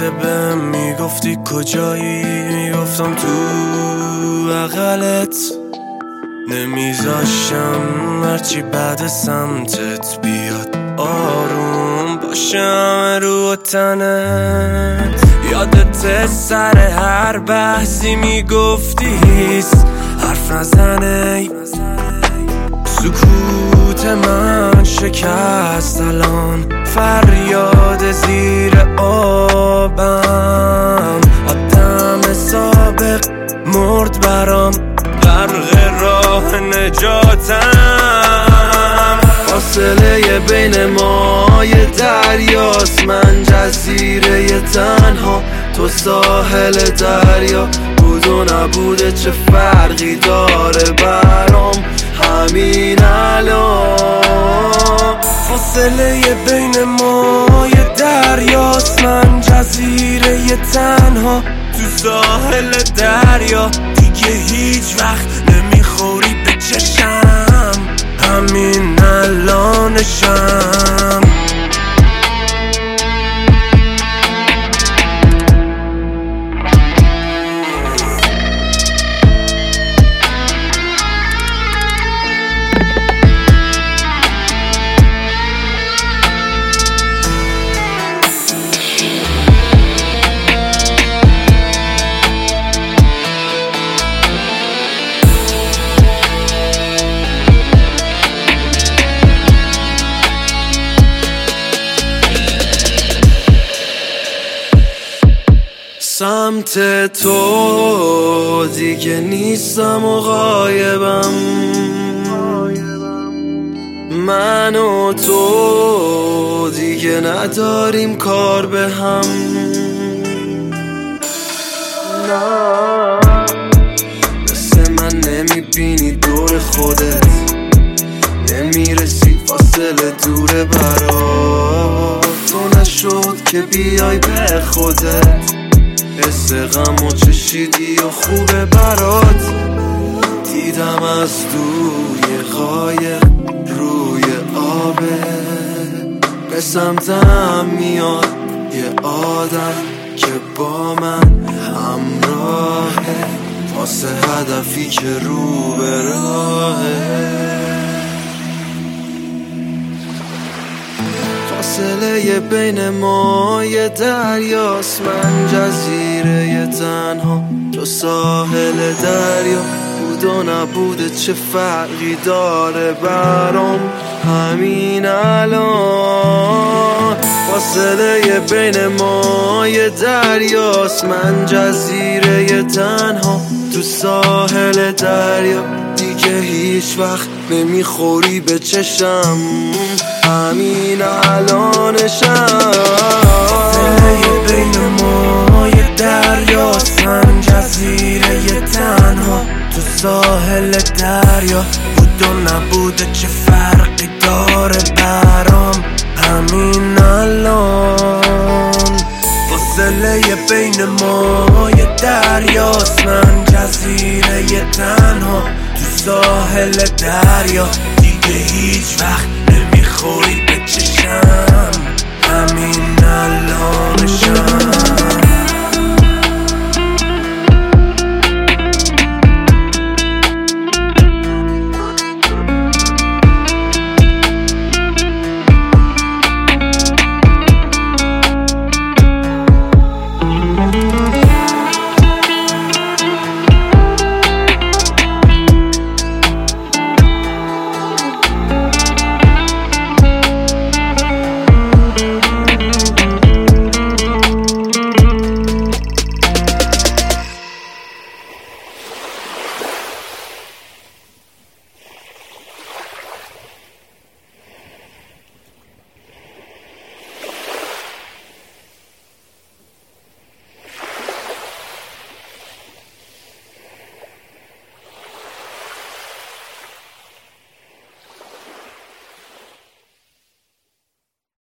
دفعه بهم میگفتی کجایی، میگفتم تو بغلت، نمیذاشم هرچی بعد سمتت بیاد آروم باشم رو تنت. یادت سر هر بحثی میگفتی هیست حرف نزنه، سکوت من شکست الان فریاد زیر آبم. آدم سابق مرد برام غرق راه نجاتم. فاصله بین ما یه دریاست، من جزیره تنها تو ساحل دریا. بود و نبوده چه فرقی داره برام همین الان. فاصله بین ما یه دریاست، من جزیره تنها تو ساحل دریا. دیگه هیچ وقت نمیخوری به چشم، همین الانشم. سمت تو دیگه نیستم و غایبم، من و تو دیگه نداریم کار به هم. مثل من نمیبینی دور خودت، نمیرسی فاصله دوره برات. تو نشد که بیای به خودت، حس غم و چشیدی و خوبه برات. دیدم از دور یه قایق روی آبه، به سمتم میاد یه آدم که با من همراهه، واسه هدفی که رو به راهه. فاصله بین ما یه دریاست، من جزیره تنها تو ساحل دریا. بود و نبوده چه فرقی داره برام همین الان. فاصله بین ما یه دریاست، من جزیره تنها تو ساحل دریا. دیگه هیچ وقت نمیخوری به چشم، همین الانشم. فاصله بین ما یه دریاست، من جزیره تنها تو ساحل دریا. بود و نبوده چه فرقی داره برام همین الان. فاصله بین ما یه دریاست، من جزیره تنها تو ساحل دریا. دیگه هیچ وقت نمیخوری به چشم، همین الانشم.